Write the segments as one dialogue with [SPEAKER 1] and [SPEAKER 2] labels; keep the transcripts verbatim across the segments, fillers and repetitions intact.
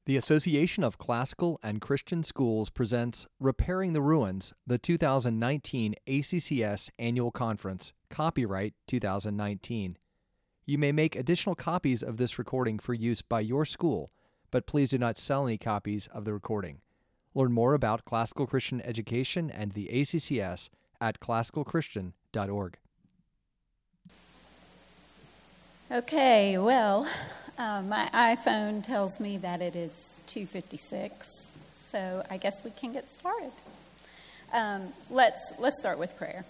[SPEAKER 1] The Association of Classical and Christian Schools presents Repairing the Ruins, the two thousand nineteen A C C S Annual Conference, copyright two thousand nineteen. You may make additional copies of this recording for use by your school, but please do not sell any copies of the recording. Learn more about classical Christian education and the A C C S at classical christian dot org.
[SPEAKER 2] Okay, well, uh, my iPhone tells me that it is two fifty-six, so I guess we can get started. Um, let's let's start with prayer.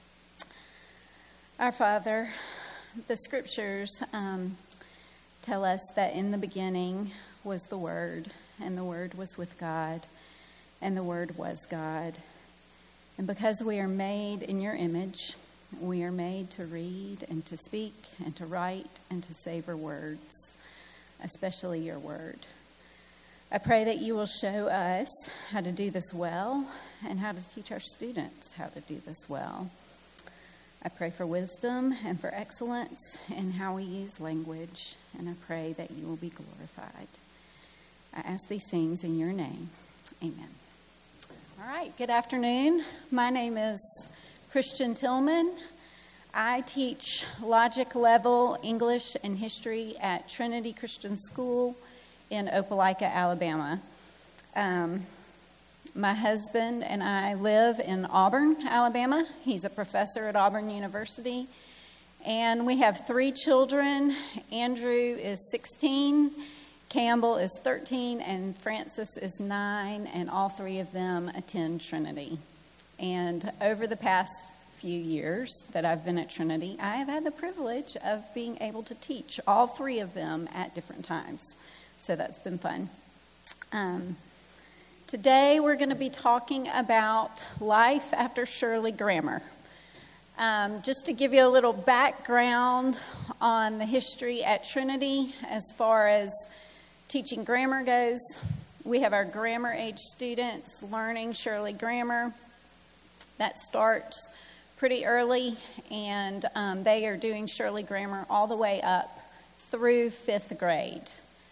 [SPEAKER 2] Our Father, the Scriptures um, tell us that in the beginning was the Word, and the Word was with God, and the Word was God. And because we are made in your image, we are made to read and to speak and to write and to savor words, especially your word. I pray that you will show us how to do this well and how to teach our students how to do this well. I pray for wisdom and for excellence in how we use language, and I pray that you will be glorified. I ask these things in your name. Amen. All right, good afternoon. My name is Christian Tillman. I teach logic level English and history at Trinity Christian School in Opelika, Alabama. Um, my husband and I live in Auburn, Alabama. He's a professor at Auburn University. And we have three children. Andrew is sixteen, Campbell is thirteen, and Francis is nine, and all three of them attend Trinity. And over the past few years that I've been at Trinity, I have had the privilege of being able to teach all three of them at different times. So that's been fun. Um, today we're going to be talking about life after Shirley Grammer. Um, just to give you a little background on the history at Trinity as far as teaching grammar goes, we have our grammar age students learning Shirley Grammer. That starts pretty early, and um, they are doing Shirley Grammer all the way up through fifth grade.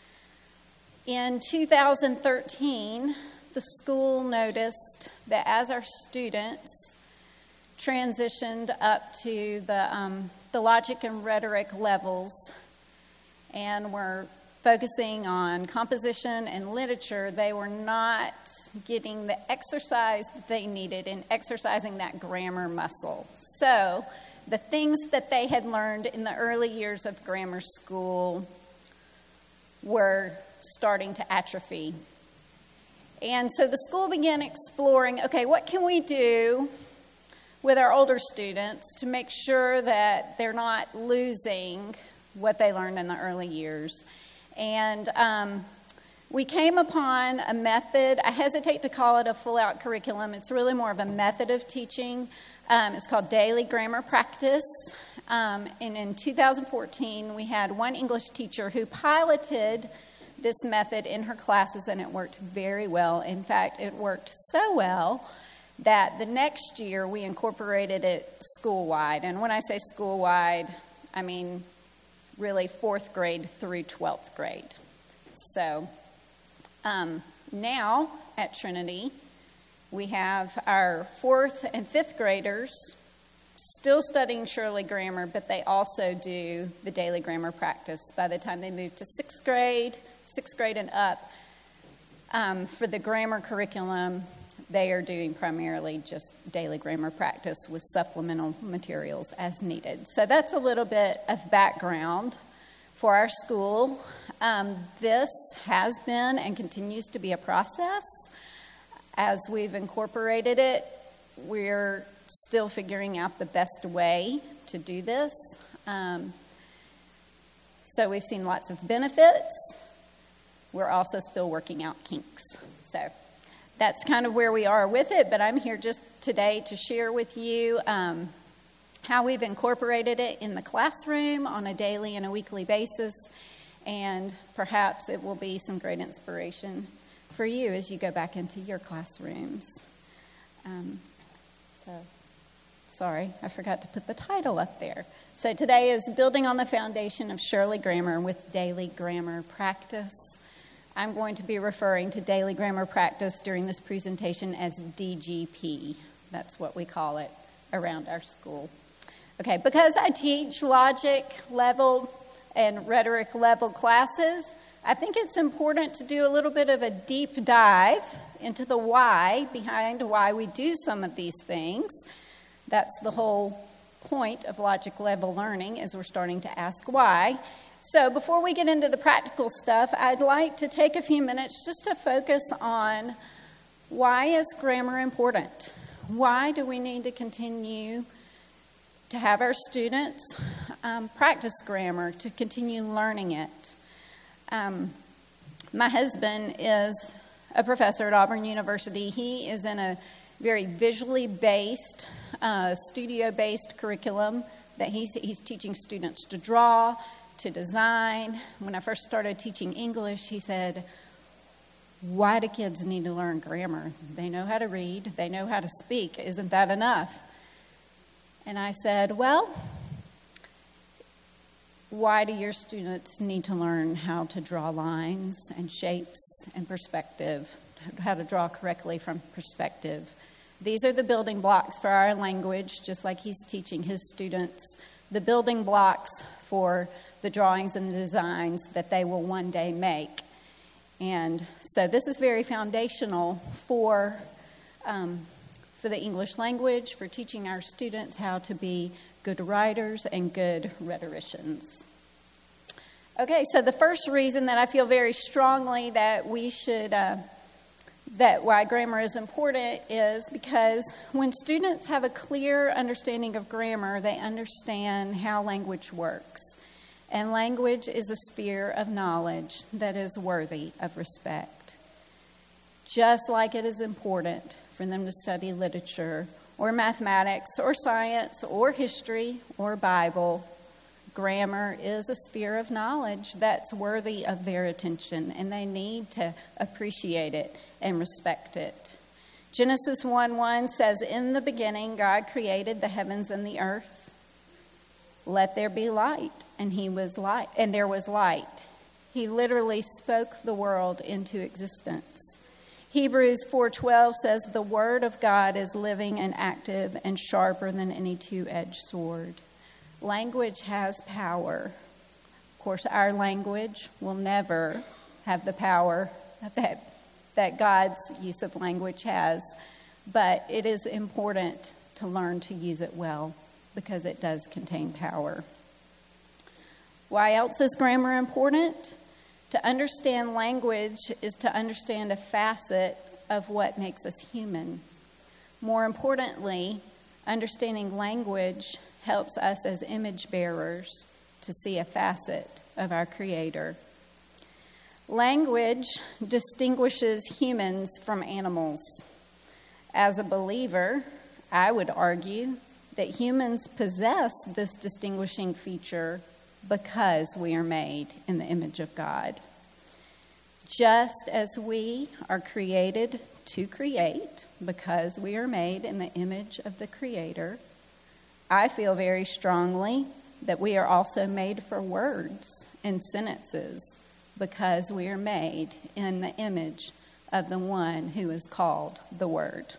[SPEAKER 2] In two thousand thirteen, the school noticed that as our students transitioned up to the, um, the logic and rhetoric levels and were focusing on composition and literature, they were not getting the exercise that they needed in exercising that grammar muscle. So the things that they had learned in the early years of grammar school were starting to atrophy. And so the school began exploring, okay, what can we do with our older students to make sure that they're not losing what they learned in the early years? And um, we came upon a method. I hesitate to call it a full-out curriculum. It's really more of a method of teaching. Um, it's called Daily Grammar Practice. Um, and in two thousand fourteen, we had one English teacher who piloted this method in her classes, and it worked very well. In fact, it worked so well that the next year we incorporated it school-wide. And when I say school-wide, I mean really fourth grade through twelfth grade. So um, now at Trinity, we have our fourth and fifth graders still studying Shirley Grammer, but they also do the daily grammar practice. By the time they move to sixth grade, sixth grade and up, um, for the grammar curriculum, they are doing primarily just daily grammar practice with supplemental materials as needed. So that's a little bit of background for our school. Um, this has been and continues to be a process. As we've incorporated it, we're still figuring out the best way to do this. Um, so we've seen lots of benefits. We're also still working out kinks. So that's kind of where we are with it, but I'm here just today to share with you um, how we've incorporated it in the classroom on a daily and a weekly basis, and perhaps it will be some great inspiration for you as you go back into your classrooms. Um, so, sorry, I forgot to put the title up there. So today is Building on the Foundation of Shirley Grammer with Daily Grammar Practice. I'm going to be referring to daily grammar practice during this presentation as D G P. That's what we call it around our school. Okay, because I teach logic level and rhetoric level classes, I think it's important to do a little bit of a deep dive into the why behind why we do some of these things. That's the whole point of logic level learning, is we're starting to ask why. So before we get into the practical stuff, I'd like to take a few minutes just to focus on why is grammar important? Why do we need to continue to have our students um, practice grammar, to continue learning it? Um, my husband is a professor at Auburn University. He is in a very visually based, uh, studio-based curriculum that he's, he's teaching students to draw, to design. When I first started teaching English, he said, why do kids need to learn grammar? They know how to read, they know how to speak. Isn't that enough? And I said, well, why do your students need to learn how to draw lines and shapes and perspective, how to draw correctly from perspective? These are the building blocks for our language, just like he's teaching his students the building blocks for the drawings and the designs that they will one day make. And so this is very foundational for um, for the English language, for teaching our students how to be good writers and good rhetoricians. Okay, so the first reason that I feel very strongly that we should, uh, that why grammar is important is because when students have a clear understanding of grammar, they understand how language works. And language is a sphere of knowledge that is worthy of respect. Just like it is important for them to study literature or mathematics or science or history or Bible, grammar is a sphere of knowledge that's worthy of their attention, and they need to appreciate it and respect it. Genesis one one says, "In the beginning God created the heavens and the earth. Let there be light, and he was light, and there was light." He literally spoke the world into existence. Hebrews four twelve says, "The word of God is living and active and sharper than any two-edged sword." Language has power. Of course, our language will never have the power that that God's use of language has, but it is important to learn to use it well because it does contain power. Why else is grammar important? To understand language is to understand a facet of what makes us human. More importantly, understanding language helps us as image bearers to see a facet of our Creator. Language distinguishes humans from animals. As a believer, I would argue that humans possess this distinguishing feature because we are made in the image of God. Just as we are created to create because we are made in the image of the Creator, I feel very strongly that we are also made for words and sentences because we are made in the image of the one who is called the Word.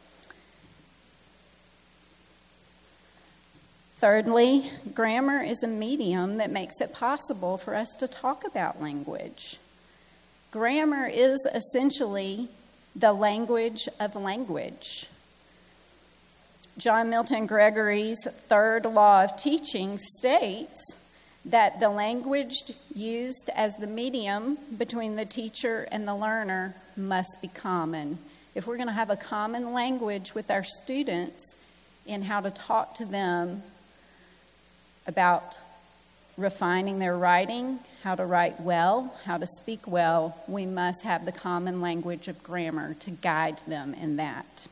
[SPEAKER 2] Thirdly, grammar is a medium that makes it possible for us to talk about language. Grammar is essentially the language of language. John Milton Gregory's third law of teaching states that the language used as the medium between the teacher and the learner must be common. If we're going to have a common language with our students in how to talk to them about refining their writing, how to write well, how to speak well, we must have the common language of grammar to guide them in that.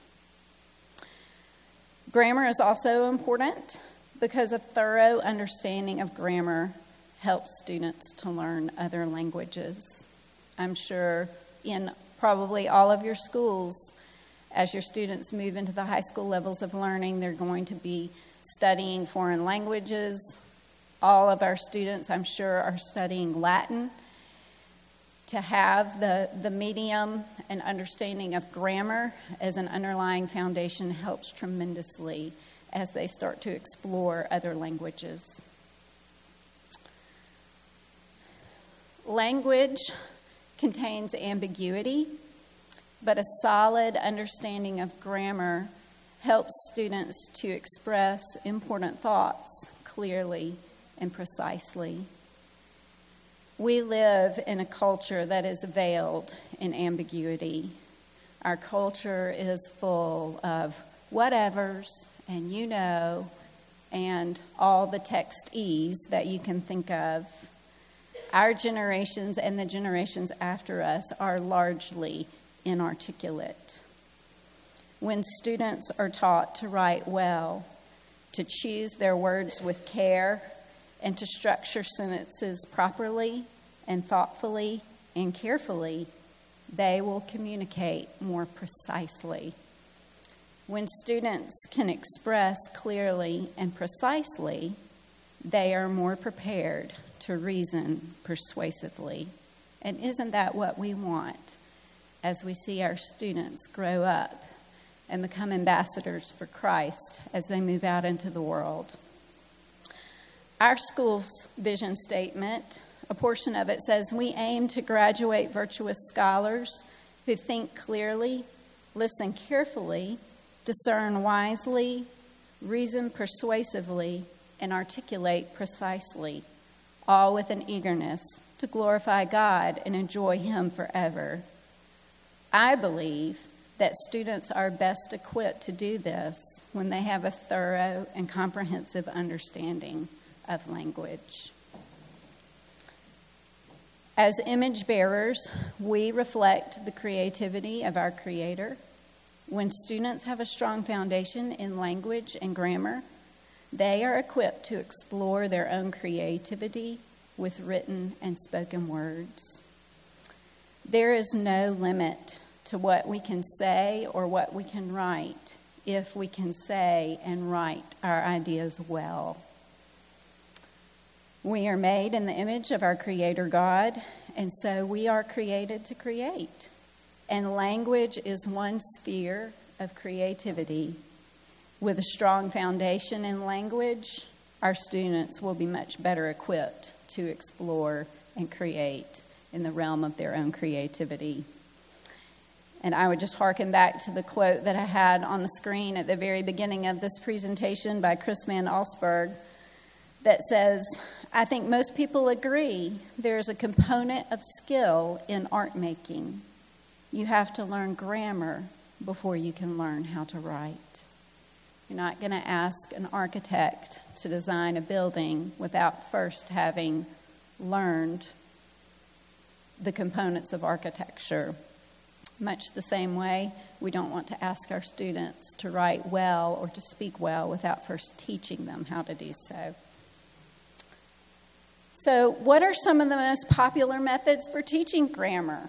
[SPEAKER 2] Grammar is also important because a thorough understanding of grammar helps students to learn other languages. I'm sure in probably all of your schools, as your students move into the high school levels of learning, they're going to be studying foreign languages. All of our students, I'm sure, are studying Latin. to have the, the medium and understanding of grammar as an underlying foundation helps tremendously as they start to explore other languages. Language contains ambiguity, but a solid understanding of grammar helps students to express important thoughts clearly and precisely. We live in a culture that is veiled in ambiguity. Our culture is full of whatevers and you know and all the text-ese that you can think of. Our generations and the generations after us are largely inarticulate. When students are taught to write well, to choose their words with care, and to structure sentences properly and thoughtfully and carefully, they will communicate more precisely. When students can express clearly and precisely, they are more prepared to reason persuasively. And isn't that what we want as we see our students grow up and become ambassadors for Christ as they move out into the world? Our school's vision statement, a portion of it says, we aim to graduate virtuous scholars who think clearly, listen carefully, discern wisely, reason persuasively, and articulate precisely, all with an eagerness to glorify God and enjoy Him forever. I believe that students are best equipped to do this when they have a thorough and comprehensive understanding of language. As image bearers, we reflect the creativity of our Creator. When students have a strong foundation in language and grammar, they are equipped to explore their own creativity with written and spoken words. There is no limit to what we can say or what we can write if we can say and write our ideas well. We are made in the image of our Creator God, and so we are created to create. And language is one sphere of creativity. With a strong foundation in language, our students will be much better equipped to explore and create in the realm of their own creativity. And I would just hearken back to the quote that I had on the screen at the very beginning of this presentation by Chris Van Allsburg that says, I think most people agree there is a component of skill in art making. You have to learn grammar before you can learn how to write. You're not going to ask an architect to design a building without first having learned the components of architecture. Much the same way, we don't want to ask our students to write well or to speak well without first teaching them how to do so. So, what are some of the most popular methods for teaching grammar?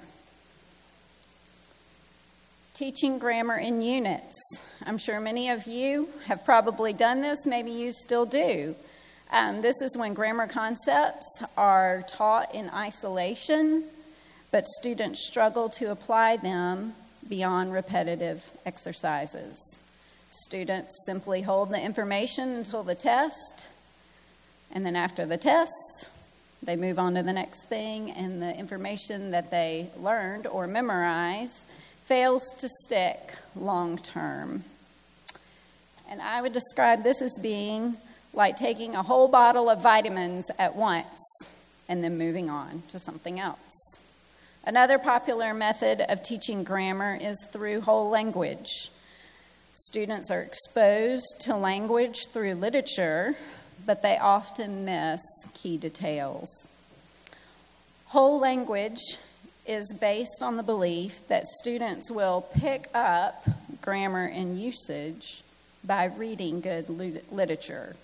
[SPEAKER 2] Teaching grammar in units. I'm sure many of you have probably done this, maybe you still do. Um, this is when grammar concepts are taught in isolation, but students struggle to apply them beyond repetitive exercises. Students simply hold the information until the test, and then after the test, they move on to the next thing, and the information that they learned or memorized fails to stick long term. And I would describe this as being like taking a whole bottle of vitamins at once and then moving on to something else. Another popular method of teaching grammar is through whole language. Students are exposed to language through literature, but they often miss key details. Whole language is based on the belief that students will pick up grammar and usage by reading good literature.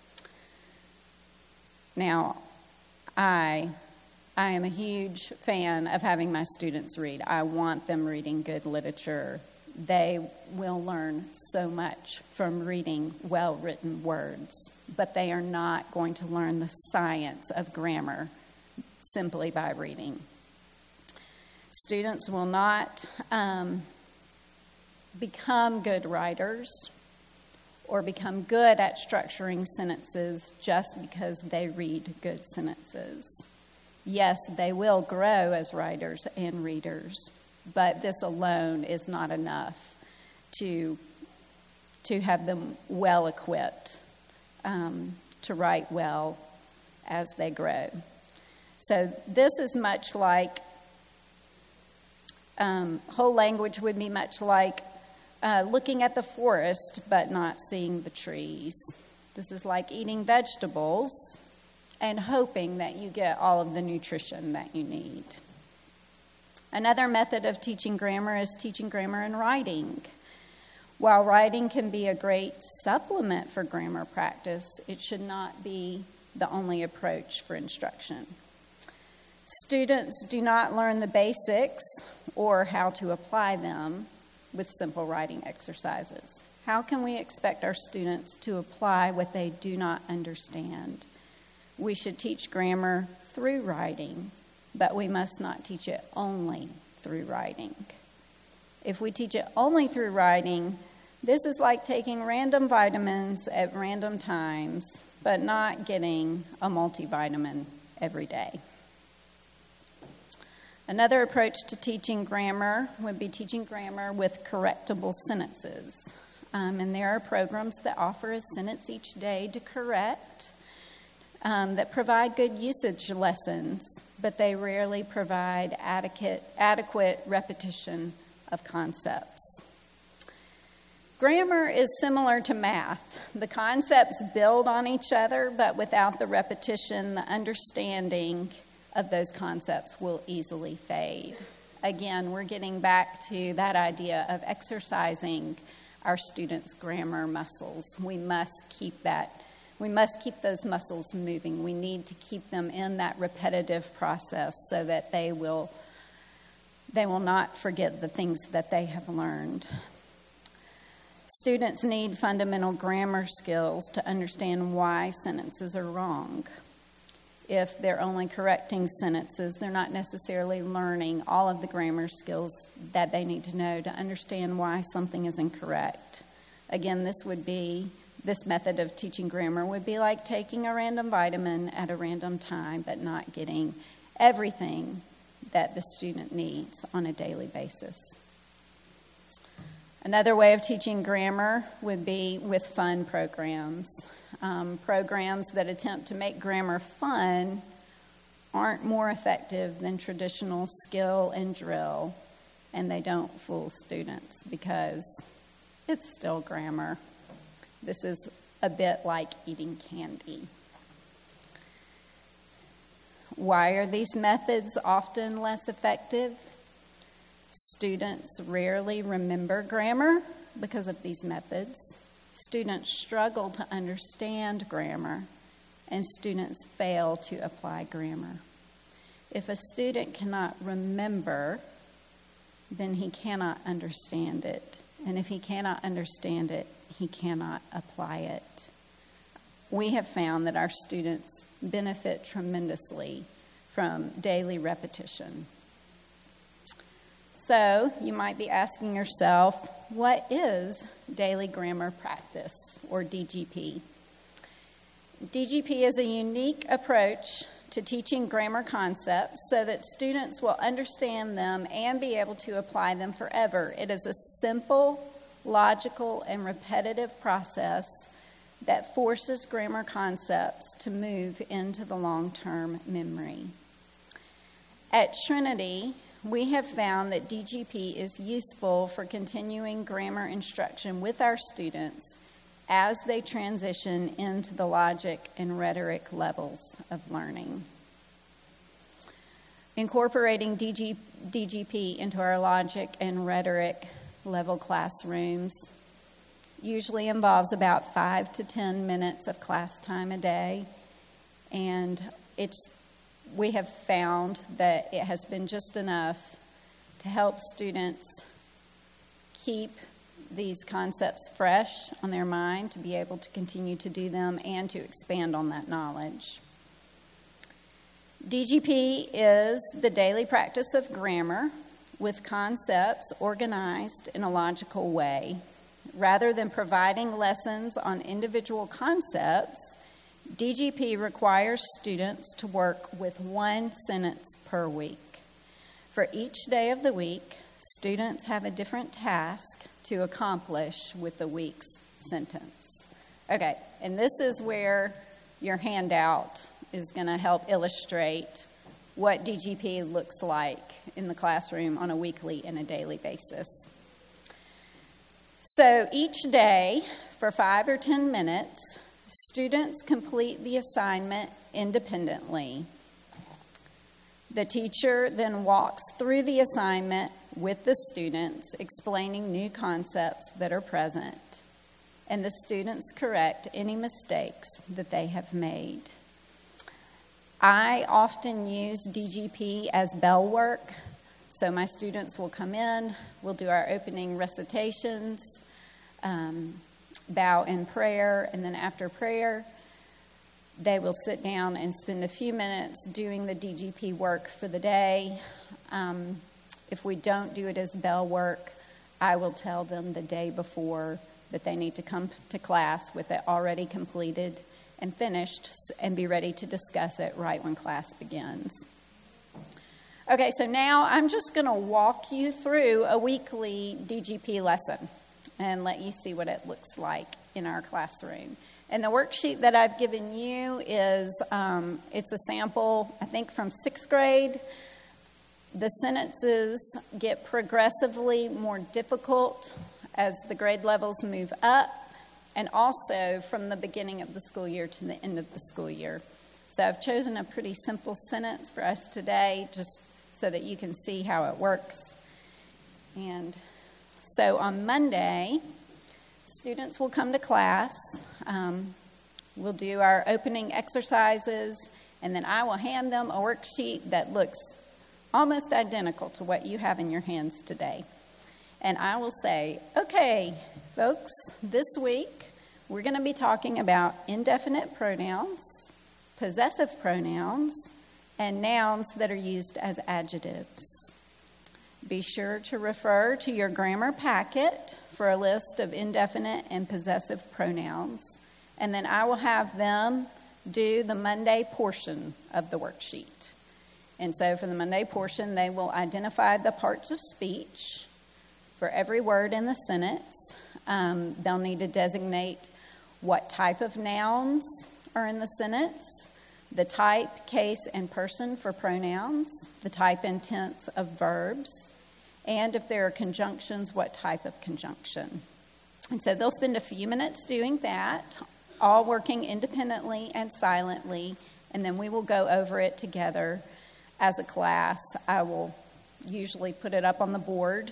[SPEAKER 2] Now, I, I am a huge fan of having my students read. I want them reading good literature. They will learn so much from reading well-written words, but they are not going to learn the science of grammar simply by reading. Students will not um, become good writers or become good at structuring sentences just because they read good sentences. Yes, they will grow as writers and readers, but this alone is not enough to, to have them well equipped um, to write well as they grow. So this is much like, um, whole language would be much like uh, looking at the forest but not seeing the trees. This is like eating vegetables and hoping that you get all of the nutrition that you need. Another method of teaching grammar is teaching grammar in writing. While writing can be a great supplement for grammar practice, it should not be the only approach for instruction. Students do not learn the basics or how to apply them with simple writing exercises. How can we expect our students to apply what they do not understand? We should teach grammar through writing, but we must not teach it only through writing. If we teach it only through writing, this is like taking random vitamins at random times, but not getting a multivitamin every day. Another approach to teaching grammar would be teaching grammar with correctable sentences. Um, and there are programs that offer a sentence each day to correct, um, that provide good usage lessons, but they rarely provide adequate, adequate repetition of concepts. Grammar is similar to math. The concepts build on each other, but without the repetition, the understanding of those concepts will easily fade. Again, we're getting back to that idea of exercising our students' grammar muscles. We must keep that, we must keep those muscles moving. We need to keep them in that repetitive process so that they will, they will not forget the things that they have learned. Students need fundamental grammar skills to understand why sentences are wrong. If they're only correcting sentences, they're not necessarily learning all of the grammar skills that they need to know to understand why something is incorrect. Again, this would be, this method of teaching grammar would be like taking a random vitamin at a random time, but not getting everything that the student needs on a daily basis. Another way of teaching grammar would be with fun programs. Um, programs that attempt to make grammar fun aren't more effective than traditional skill and drill, and they don't fool students because it's still grammar. This is a bit like eating candy. Why are these methods often less effective? Students rarely remember grammar because of these methods. Students struggle to understand grammar, and students fail to apply grammar. If a student cannot remember, then he cannot understand it. And if he cannot understand it, he cannot apply it. We have found that our students benefit tremendously from daily repetition. So you might be asking yourself, what is daily grammar practice, or D G P? D G P is a unique approach to teaching grammar concepts so that students will understand them and be able to apply them forever. It is a simple, logical, and repetitive process that forces grammar concepts to move into the long-term memory. At Trinity, we have found that D G P is useful for continuing grammar instruction with our students as they transition into the logic and rhetoric levels of learning. Incorporating D G P into our logic and rhetoric level classrooms usually involves about five to ten minutes of class time a day, and it's we have found that it has been just enough to help students keep these concepts fresh on their mind, to be able to continue to do them and to expand on that knowledge. D G P is the daily practice of grammar with concepts organized in a logical way. Rather than providing lessons on individual concepts, D G P requires students to work with one sentence per week. For each day of the week, students have a different task to accomplish with the week's sentence. Okay, and this is where your handout is going to help illustrate what D G P looks like in the classroom on a weekly and a daily basis. So each day, for five or ten minutes, students complete the assignment independently. The teacher then walks through the assignment with the students, explaining new concepts that are present, and the students correct any mistakes that they have made. I often use D G P as bell work, so my students will come in, we'll do our opening recitations, um, bow in prayer, and then after prayer, they will sit down and spend a few minutes doing the D G P work for the day. Um, if we don't do it as bell work, I will tell them the day before that they need to come to class with it already completed and finished and be ready to discuss it right when class begins. Okay, so now I'm just going to walk you through a weekly D G P lesson and let you see what it looks like in our classroom. And the worksheet that I've given you is, um, it's a sample, I think, from sixth grade. The sentences get progressively more difficult as the grade levels move up, and also from the beginning of the school year to the end of the school year. So I've chosen a pretty simple sentence for us today, just so that you can see how it works. And so on Monday, students will come to class. Um, we'll do our opening exercises, and then I will hand them a worksheet that looks almost identical to what you have in your hands today. And I will say, okay, folks, this week we're going to be talking about indefinite pronouns, possessive pronouns, and nouns that are used as adjectives. Be sure to refer to your grammar packet for a list of indefinite and possessive pronouns, and then I will have them do the Monday portion of the worksheet. And so for the Monday portion, they will identify the parts of speech for every word in the sentence. Um, they'll need to designate what type of nouns are in the sentence, the type, case, and person for pronouns, the type and tense of verbs, and if there are conjunctions, what type of conjunction. And so they'll spend a few minutes doing that, all working independently and silently, and then we will go over it together as a class. I will usually put it up on the board.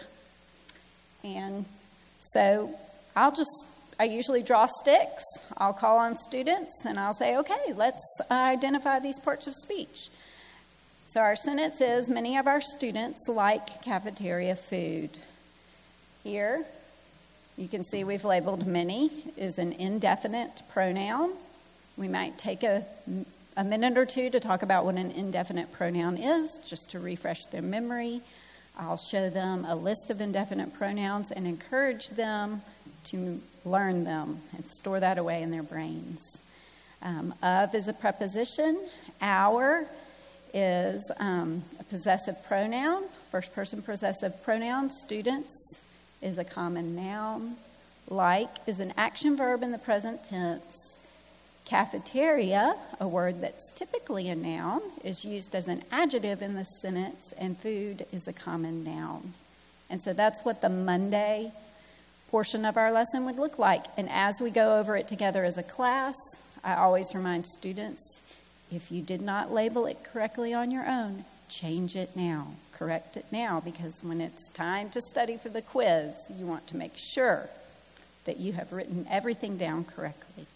[SPEAKER 2] And so I'll just, I usually draw sticks. I'll call on students and I'll say, okay, let's identify these parts of speech. So our sentence is, many of our students like cafeteria food. Here, you can see we've labeled many is an indefinite pronoun. We might take a, a minute or two to talk about what an indefinite pronoun is, just to refresh their memory. I'll show them a list of indefinite pronouns and encourage them to learn them and store that away in their brains. Um, of is a preposition. Our is um, a possessive pronoun, first person possessive pronoun. Students is a common noun. Like is an action verb in the present tense. Cafeteria, a word that's typically a noun, is used as an adjective in the sentence, and food is a common noun. And so that's what the Monday portion of our lesson would look like. And as we go over it together as a class, I always remind students, if you did not label it correctly on your own, change it now. Correct it now, because when it's time to study for the quiz, you want to make sure that you have written everything down correctly.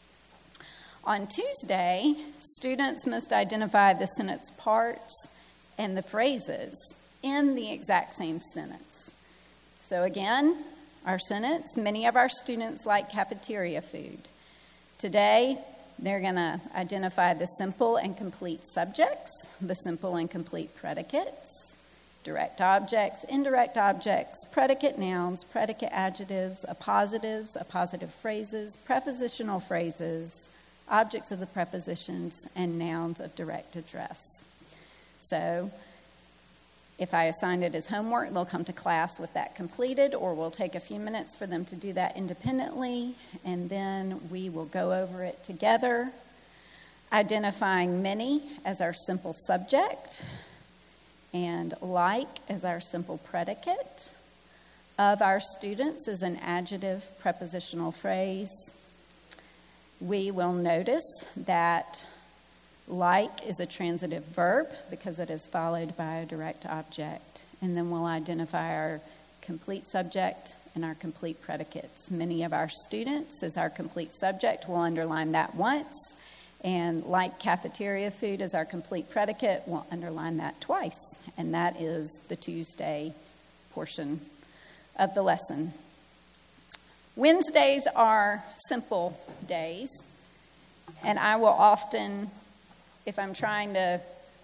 [SPEAKER 2] On Tuesday, students must identify the sentence parts and the phrases in the exact same sentence. So again, our sentence, many of our students like cafeteria food. Today, they're going to identify the simple and complete subjects, the simple and complete predicates, direct objects, indirect objects, predicate nouns, predicate adjectives, appositives, appositive phrases, prepositional phrases, objects of the prepositions, and nouns of direct address. So if I assign it as homework, they'll come to class with that completed, or we'll take a few minutes for them to do that independently, and then we will go over it together, identifying many as our simple subject, and like as our simple predicate. Of our students is an adjective prepositional phrase. We will notice that like is a transitive verb because it is followed by a direct object. And then we'll identify our complete subject and our complete predicates. Many of our students is our complete subject. We'll underline that once. And like cafeteria food is our complete predicate, we'll underline that twice. And that is the Tuesday portion of the lesson. Wednesdays are simple days. And I will often, if I'm trying to,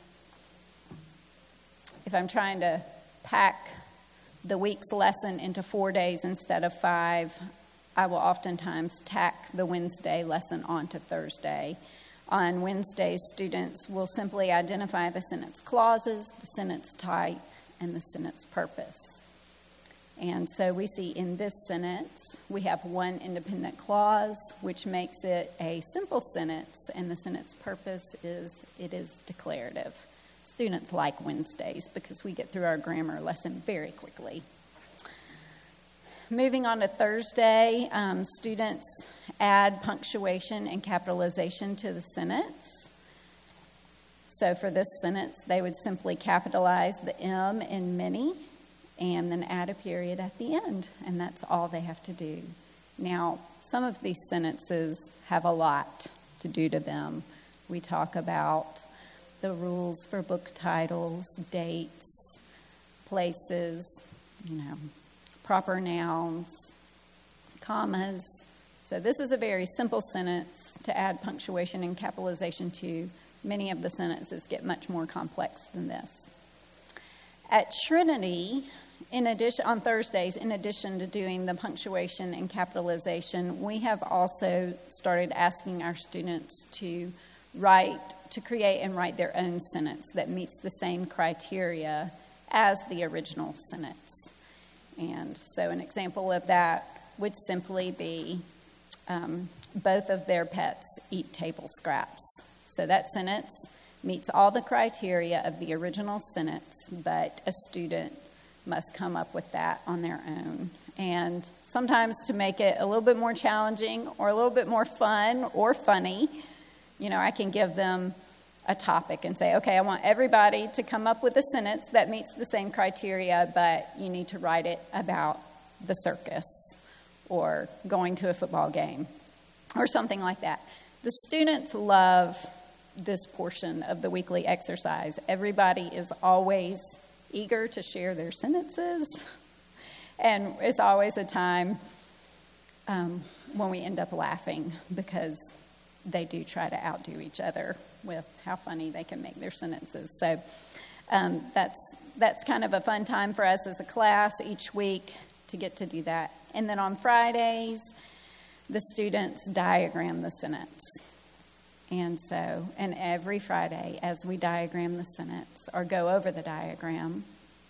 [SPEAKER 2] if I'm trying to pack the week's lesson into four days instead of five, I will oftentimes tack the Wednesday lesson onto Thursday. On Wednesdays, students will simply identify the sentence clauses, the sentence type, and the sentence purpose. And so we see in this sentence, we have one independent clause, which makes it a simple sentence, and the sentence purpose is it is declarative. Students like Wednesdays because we get through our grammar lesson very quickly. Moving on to Thursday, um, students add punctuation and capitalization to the sentence. So for this sentence, they would simply capitalize the M in many and then add a period at the end, and that's all they have to do. Now, some of these sentences have a lot to do to them. We talk about the rules for book titles, dates, places, you know, proper nouns, commas. So this is a very simple sentence to add punctuation and capitalization to. Many of the sentences get much more complex than this. At Trinity, in addition, on Thursdays, in addition to doing the punctuation and capitalization, we have also started asking our students to write, to create and write their own sentence that meets the same criteria as the original sentence. And so an example of that would simply be um, both of their pets eat table scraps. So that sentence meets all the criteria of the original sentence, but a student must come up with that on their own. And sometimes to make it a little bit more challenging or a little bit more fun or funny, you know, I can give them a topic and say, okay, I want everybody to come up with a sentence that meets the same criteria, but you need to write it about the circus or going to a football game or something like that. The students love this portion of the weekly exercise. Everybody is always eager to share their sentences, and it's always a time um, when we end up laughing because they do try to outdo each other with how funny they can make their sentences. So um, that's that's kind of a fun time for us as a class each week to get to do that. And then on Fridays, the students diagram the sentence. And so, and every Friday, as we diagram the sentence or go over the diagram,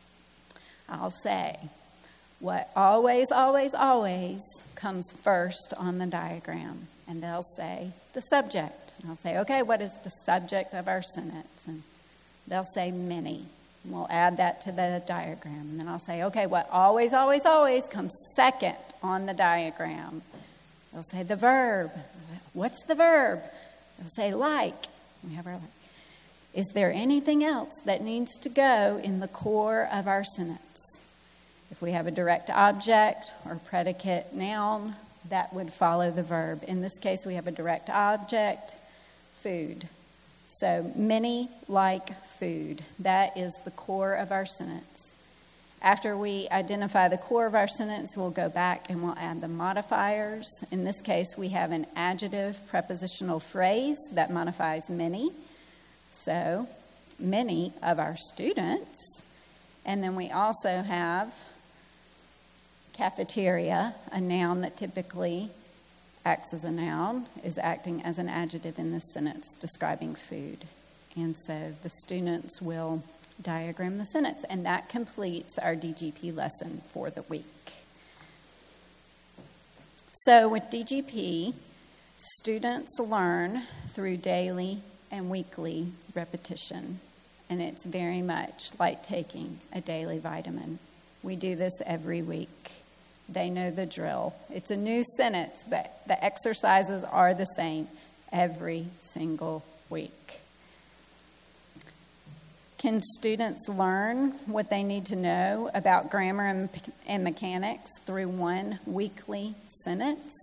[SPEAKER 2] I'll say, what always, always, always comes first on the diagram. And they'll say, the subject. And I'll say, okay, what is the subject of our sentence? And they'll say, many. And we'll add that to the diagram. And then I'll say, okay, what always, always, always comes second on the diagram? They'll say, the verb. What's the verb? They'll say, like. We have our like. Is there anything else that needs to go in the core of our sentence? If we have a direct object or predicate noun, that would follow the verb. In this case, we have a direct object, food. So, many like food. That is the core of our sentence. After we identify the core of our sentence, we'll go back and we'll add the modifiers. In this case, we have an adjective prepositional phrase that modifies many. So, many of our students And then we also have cafeteria, a noun that typically acts as a noun, is acting as an adjective in this sentence describing food. And so the students will diagram the sentence, and that completes our D G P lesson for the week. So with D G P, students learn through daily and weekly repetition, and it's very much like taking a daily vitamin. We do this every week. They know the drill. It's a new sentence, but the exercises are the same every single week. Can students learn what they need to know about grammar and, and mechanics through one weekly sentence?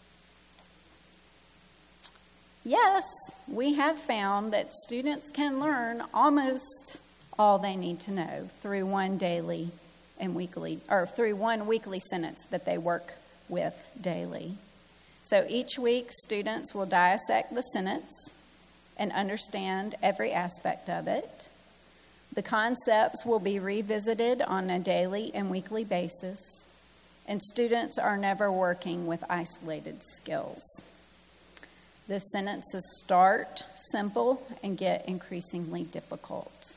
[SPEAKER 2] Yes, we have found that students can learn almost all they need to know through one daily and weekly, or through one weekly sentence that they work with daily. So each week, students will dissect the sentence and understand every aspect of it. The concepts will be revisited on a daily and weekly basis, and students are never working with isolated skills. The sentences start simple and get increasingly difficult.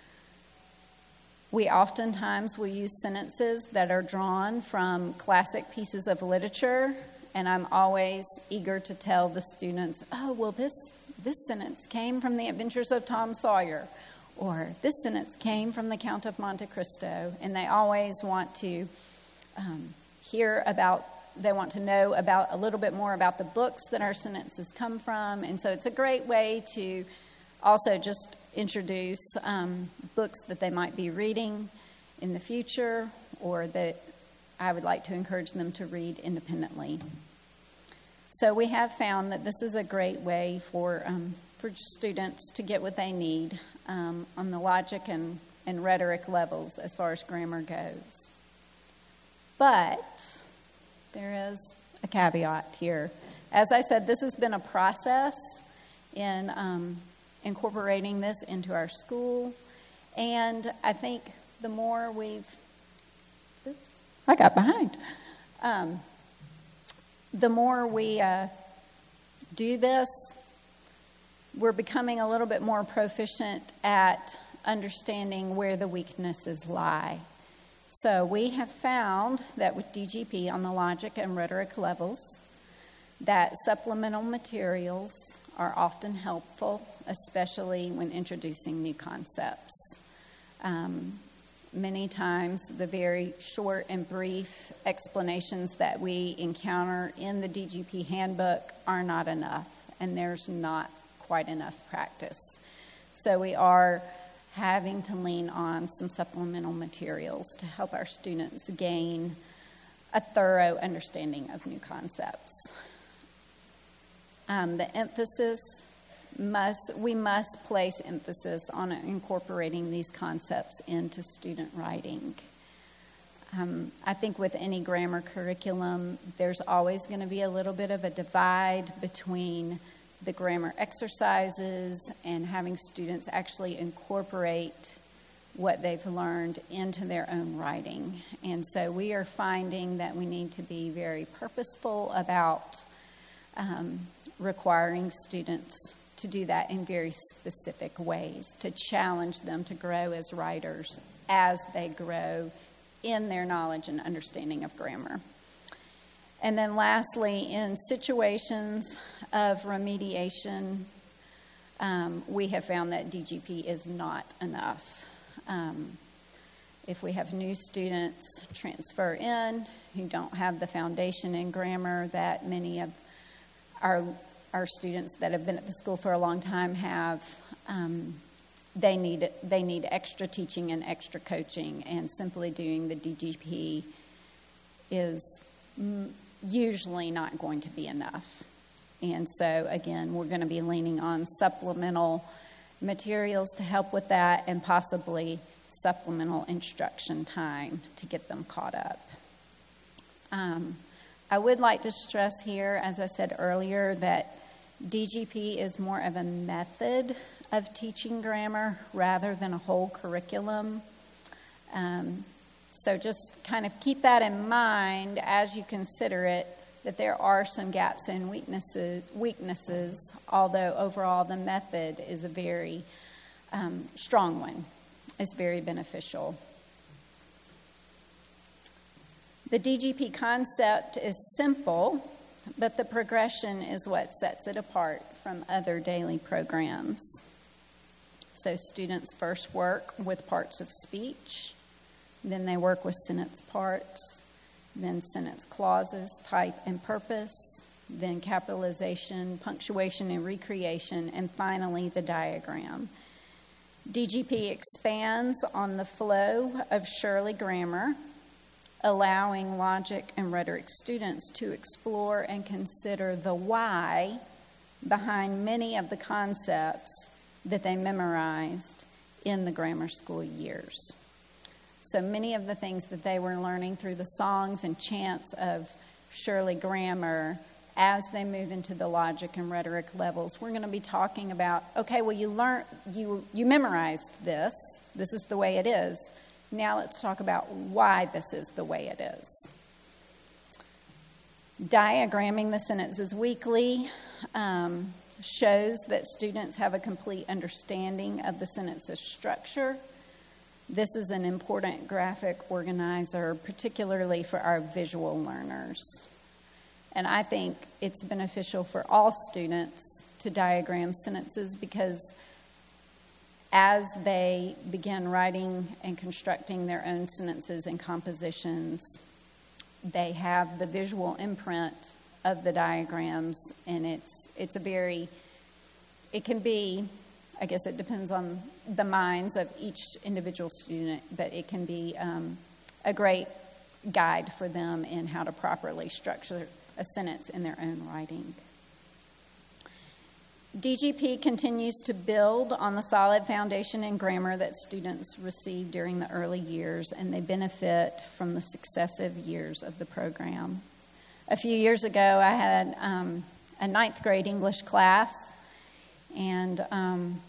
[SPEAKER 2] We oftentimes will use sentences that are drawn from classic pieces of literature, and I'm always eager to tell the students, oh, well, this, this sentence came from The Adventures of Tom Sawyer, or this sentence came from The Count of Monte Cristo, and they always want to um, hear about, they want to know about a little bit more about the books that our sentences come from, and so it's a great way to also just introduce um, books that they might be reading in the future, or that I would like to encourage them to read independently. So we have found that this is a great way for um, for students to get what they need um, on the logic and, and rhetoric levels as far as grammar goes. But there is a caveat here. As I said, this has been a process in um, incorporating this into our school, and I think the more we've, oops, I got behind, um, the more we uh, do this, we're becoming a little bit more proficient at understanding where the weaknesses lie. So we have found that with D G P on the logic and rhetoric levels, that supplemental materials are often helpful, especially when introducing new concepts. Um, many times, the very short and brief explanations that we encounter in the D G P handbook are not enough, and there's not quite enough practice. So we are having to lean on some supplemental materials to help our students gain a thorough understanding of new concepts. Um, the emphasis must, we must place emphasis on incorporating these concepts into student writing. Um, I think with any grammar curriculum, there's always going to be a little bit of a divide between the grammar exercises and having students actually incorporate what they've learned into their own writing. And so we are finding that we need to be very purposeful about um, requiring students to do that in very specific ways, to challenge them to grow as writers as they grow in their knowledge and understanding of grammar. And then lastly, in situations of remediation, um, we have found that D G P is not enough. Um, if we have new students transfer in who don't have the foundation in grammar that many of our our students that have been at the school for a long time have, um, they need they need extra teaching and extra coaching, and simply doing the D G P is m- usually not going to be enough. And so, again, we're going to be leaning on supplemental materials to help with that, and possibly supplemental instruction time to get them caught up. Um, I would like to stress here, as I said earlier, that D G P is more of a method of teaching grammar rather than a whole curriculum. Um, so just kind of keep that in mind as you consider it, that there are some gaps and weaknesses, weaknesses, although overall the method is a very um, strong one. It's very beneficial. The D G P concept is simple, but the progression is what sets it apart from other daily programs. So students first work with parts of speech, then they work with sentence parts, then sentence clauses, type and purpose, then capitalization, punctuation and recreation, and finally the diagram. D G P expands on the flow of Shirley grammar, allowing logic and rhetoric students to explore and consider the why behind many of the concepts that they memorized in the grammar school years. So many of the things that they were learning through the songs and chants of Shirley grammar, as they move into the logic and rhetoric levels, we're going to be talking about, okay, well, you learned, you, you memorized this. This is the way it is. Now let's talk about why this is the way it is. Diagramming the sentences weekly um, shows that students have a complete understanding of the sentence's structure. This is an important graphic organizer, particularly for our visual learners. And I think it's beneficial for all students to diagram sentences because as they begin writing and constructing their own sentences and compositions, they have the visual imprint of the diagrams, and it's it's a very, it can be, I guess it depends on the minds of each individual student, but it can be um, a great guide for them in how to properly structure a sentence in their own writing. D G P continues to build on the solid foundation in grammar that students receive during the early years, and they benefit from the successive years of the program. A few years ago, I had um, a ninth grade English class, and um,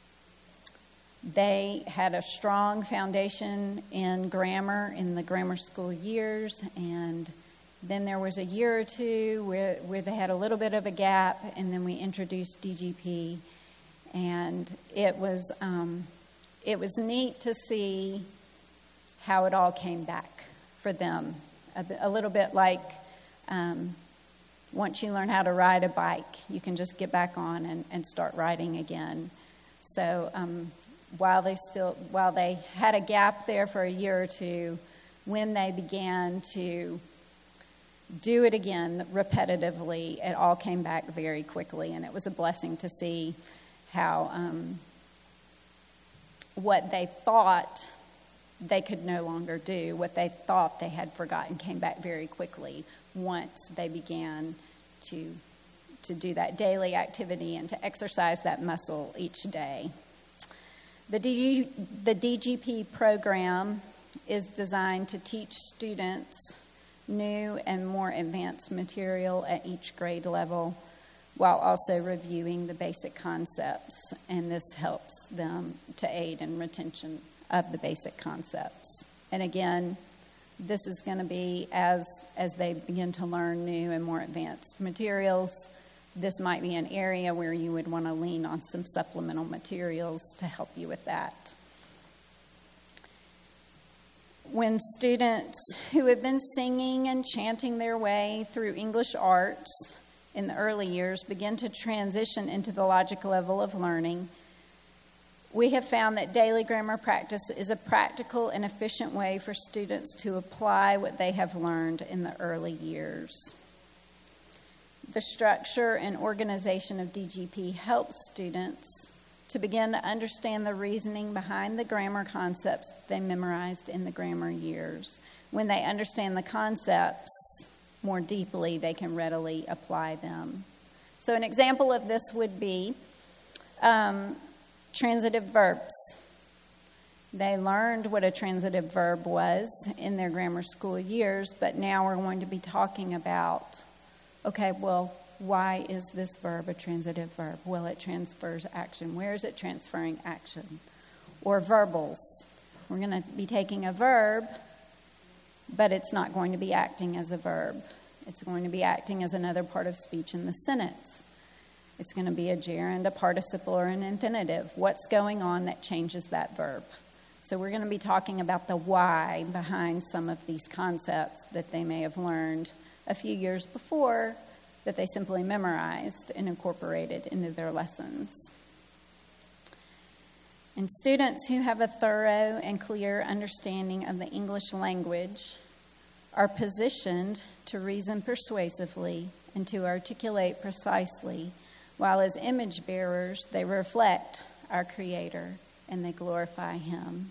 [SPEAKER 2] they had a strong foundation in grammar in the grammar school years, and then there was a year or two where, where they had a little bit of a gap, and then we introduced D G P, and it was um, it was neat to see how it all came back for them. A, a little bit like um, once you learn how to ride a bike, you can just get back on and, and start riding again. So um, while they still while they had a gap there for a year or two, when they began to do it again repetitively, it all came back very quickly, and it was a blessing to see how um, what they thought they could no longer do, what they thought they had forgotten, came back very quickly once they began to to do that daily activity and to exercise that muscle each day. The D G, the D G P program is designed to teach students new and more advanced material at each grade level, while also reviewing the basic concepts, and this helps them to aid in retention of the basic concepts. And again, this is going to be as as they begin to learn new and more advanced materials. This might be an area where you would want to lean on some supplemental materials to help you with that. When students who have been singing and chanting their way through English arts in the early years begin to transition into the logic level of learning, we have found that daily grammar practice is a practical and efficient way for students to apply what they have learned in the early years. The structure and organization of D G P helps students to begin to understand the reasoning behind the grammar concepts they memorized in the grammar years. When they understand the concepts more deeply, they can readily apply them. So an example of this would be um, transitive verbs. They learned what a transitive verb was in their grammar school years, but now we're going to be talking about, okay, well, why is this verb a transitive verb? Well, it transfers action. Where is it transferring action? Or verbals. We're going to be taking a verb, but it's not going to be acting as a verb. It's going to be acting as another part of speech in the sentence. It's going to be a gerund, a participle, or an infinitive. What's going on that changes that verb? So we're going to be talking about the why behind some of these concepts that they may have learned a few years before that they simply memorized and incorporated into their lessons. And students who have a thorough and clear understanding of the English language are positioned to reason persuasively and to articulate precisely, while as image bearers they reflect our Creator and they glorify Him.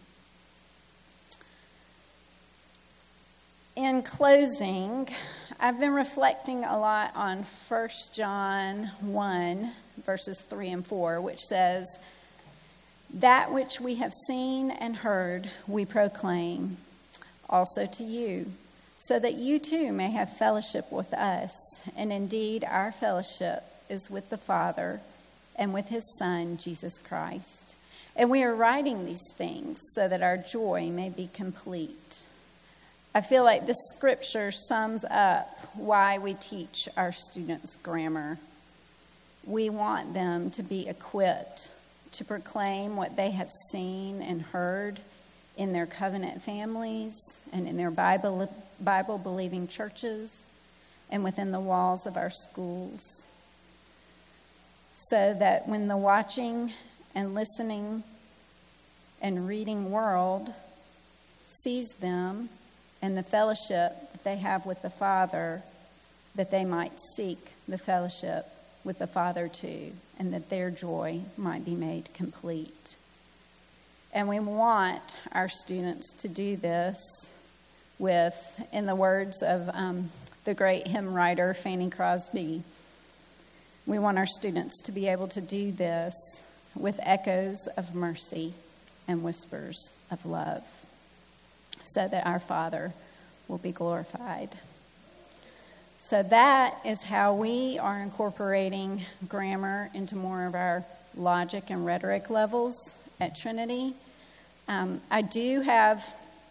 [SPEAKER 2] In closing, I've been reflecting a lot on First John one, verses three and four, which says, "That which we have seen and heard we proclaim also to you, so that you too may have fellowship with us. And indeed our fellowship is with the Father and with His Son, Jesus Christ. And we are writing these things so that our joy may be complete." I feel like this scripture sums up why we teach our students grammar. We want them to be equipped to proclaim what they have seen and heard in their covenant families and in their Bible, Bible-believing churches and within the walls of our schools, so that when the watching and listening and reading world sees them and the fellowship that they have with the Father, that they might seek the fellowship with the Father too, and that their joy might be made complete. And we want our students to do this with, in the words of um, the great hymn writer Fanny Crosby, we want our students to be able to do this with echoes of mercy and whispers of love, so that our Father will be glorified. So that is how we are incorporating grammar into more of our logic and rhetoric levels at Trinity. Um, I do have,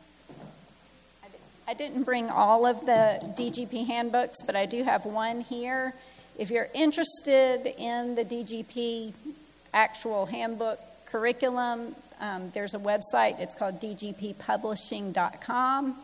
[SPEAKER 2] I didn't bring all of the D G P handbooks, but I do have one here. If you're interested in the D G P actual handbook curriculum, um, there's a website. It's called d g p publishing dot com.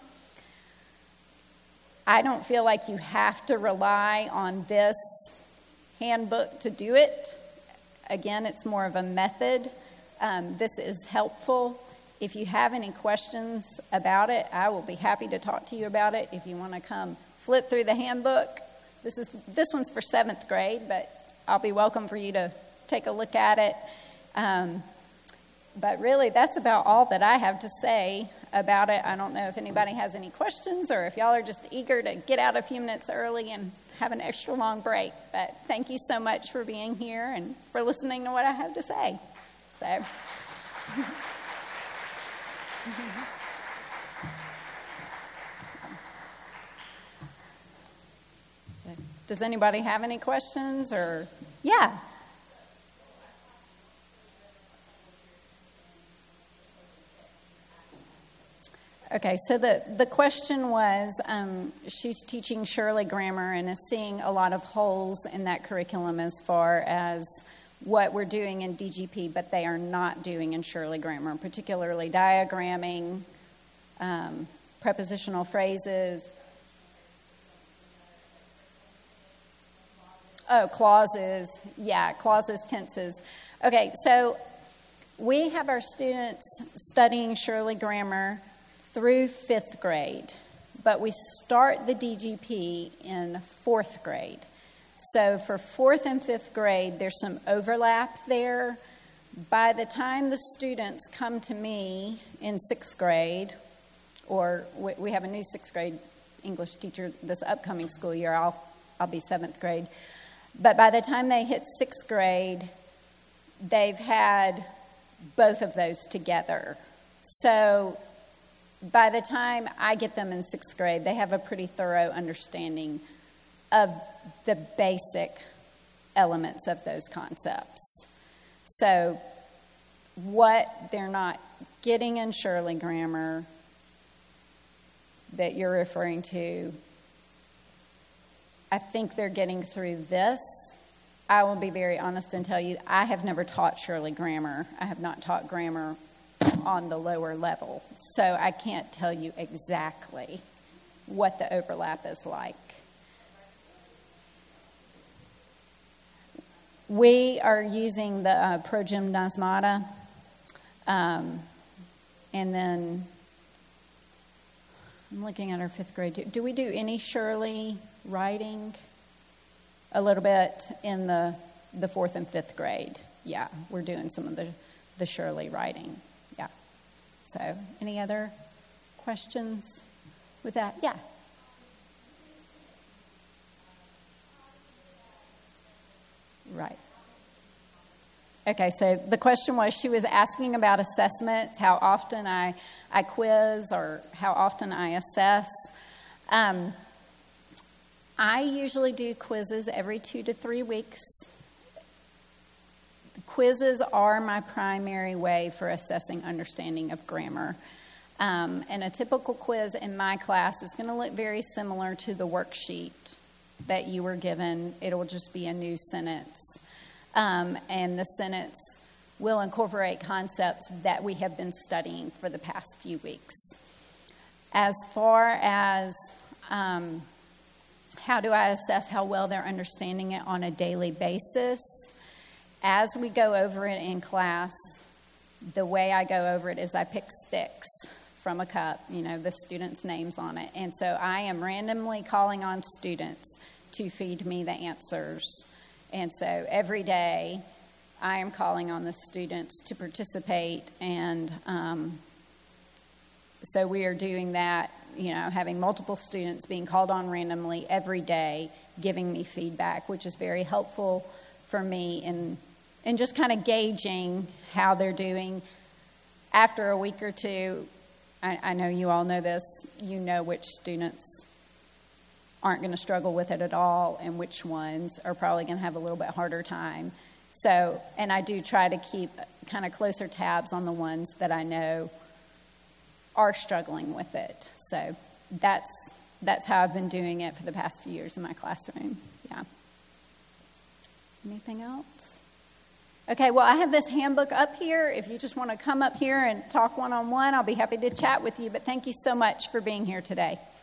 [SPEAKER 2] I don't feel like you have to rely on this handbook to do it. Again, it's more of a method. Um, this is helpful. If you have any questions about it, I will be happy to talk to you about it. If you want to come flip through the handbook, this is this one's for seventh grade, but I'll be welcome for you to take a look at it. Um, but really, that's about all that I have to say about it. I don't know if anybody has any questions or if y'all are just eager to get out a few minutes early and have an extra long break. But thank you so much for being here and for listening to what I have to say. So. Does anybody have any questions or, yeah? Okay, so the, the question was, um, she's teaching Shirley grammar and is seeing a lot of holes in that curriculum as far as what we're doing in D G P, but they are not doing in Shirley grammar, particularly diagramming, um, prepositional phrases. Oh, clauses. Yeah, clauses, tenses. Okay, so we have our students studying Shirley grammar through fifth grade, but we start the D G P in fourth grade. So for fourth and fifth grade, there's some overlap there. By the time the students come to me in sixth grade, or we have a new sixth grade English teacher this upcoming school year, I'll I'll be seventh grade. But by the time they hit sixth grade, they've had both of those together. So by the time I get them in sixth grade, they have a pretty thorough understanding of the basic elements of those concepts. So what they're not getting in Shirley grammar that you're referring to, I think they're getting through this. I will be very honest and tell you, I have never taught Shirley grammar. I have not taught grammar on the lower level. So I can't tell you exactly what the overlap is like. We are using the uh, Progymnasmata, um, and then I'm looking at our fifth grade. Do, do we do any Shirley writing? A little bit in the the fourth and fifth grade. Yeah, we're doing some of the, the Shirley writing. Yeah. So, any other questions with that? Yeah. Right. Okay, so the question was, she was asking about assessments, how often I, I quiz or how often I assess. Um, I usually do quizzes every two to three weeks. Quizzes are my primary way for assessing understanding of grammar. Um, and a typical quiz in my class is going to look very similar to the worksheet that you were given. It'll just be a new sentence. Um, and the sentence will incorporate concepts that we have been studying for the past few weeks. As far as um, how do I assess how well they're understanding it on a daily basis, as we go over it in class, the way I go over it is I pick sticks from a cup, you know, the students' names on it. And so I am randomly calling on students to feed me the answers. And so every day I am calling on the students to participate. And um, so we are doing that, you know, having multiple students being called on randomly every day, giving me feedback, which is very helpful for me in, in just kind of gauging how they're doing. After a week or two, I, I know you all know this, you know which students aren't going to struggle with it at all and which ones are probably going to have a little bit harder time. So, and I do try to keep kind of closer tabs on the ones that I know are struggling with it. So that's that's how I've been doing it for the past few years in my classroom. Yeah. Anything else? Okay, well, I have this handbook up here. If you just want to come up here and talk one-on-one, I'll be happy to chat with you. But thank you so much for being here today.